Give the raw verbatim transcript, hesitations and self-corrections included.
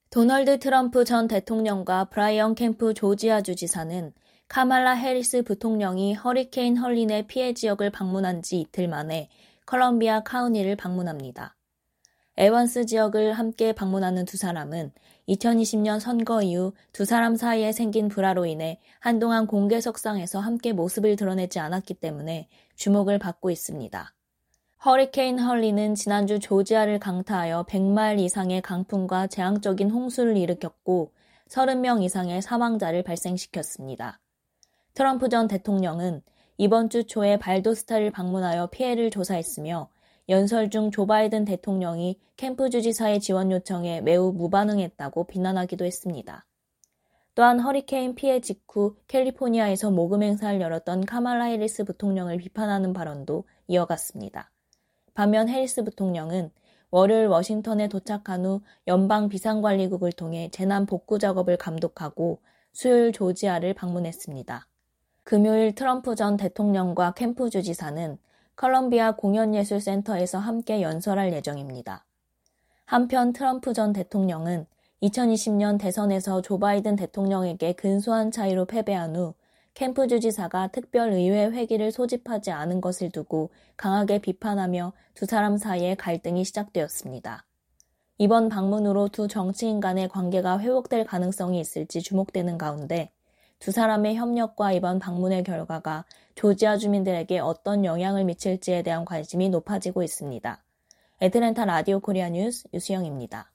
도널드 트럼프 전 대통령과 브라이언 캠프 조지아 주지사는 카말라 해리스 부통령이 허리케인 헐린의 피해 지역을 방문한 지 이틀 만에 컬럼비아 카운티를 방문합니다. 에번스 지역을 함께 방문하는 두 사람은 이천이십 년 선거 이후 두 사람 사이에 생긴 불화로 인해 한동안 공개석상에서 함께 모습을 드러내지 않았기 때문에 주목을 받고 있습니다. 허리케인 헐리는 지난주 조지아를 강타하여 백 마일 이상의 강풍과 재앙적인 홍수를 일으켰고 서른 명 이상의 사망자를 발생시켰습니다. 트럼프 전 대통령은 이번 주 초에 발도스타를 방문하여 피해를 조사했으며 연설 중 조 바이든 대통령이 캠프 주지사의 지원 요청에 매우 무반응했다고 비난하기도 했습니다. 또한 허리케인 피해 직후 캘리포니아에서 모금 행사를 열었던 카말라 해리스 부통령을 비판하는 발언도 이어갔습니다. 반면 해리스 부통령은 월요일 워싱턴에 도착한 후 연방 비상관리국을 통해 재난 복구 작업을 감독하고 수요일 조지아를 방문했습니다. 금요일 트럼프 전 대통령과 캠프 주지사는 컬럼비아 공연예술센터에서 함께 연설할 예정입니다. 한편 트럼프 전 대통령은 이천이십 년 대선에서 조 바이든 대통령에게 근소한 차이로 패배한 후 캠프 주지사가 특별의회 회기를 소집하지 않은 것을 두고 강하게 비판하며 두 사람 사이에 갈등이 시작되었습니다. 이번 방문으로 두 정치인 간의 관계가 회복될 가능성이 있을지 주목되는 가운데 두 사람의 협력과 이번 방문의 결과가 조지아 주민들에게 어떤 영향을 미칠지에 대한 관심이 높아지고 있습니다. 애틀랜타 라디오 코리아 뉴스 유수영입니다.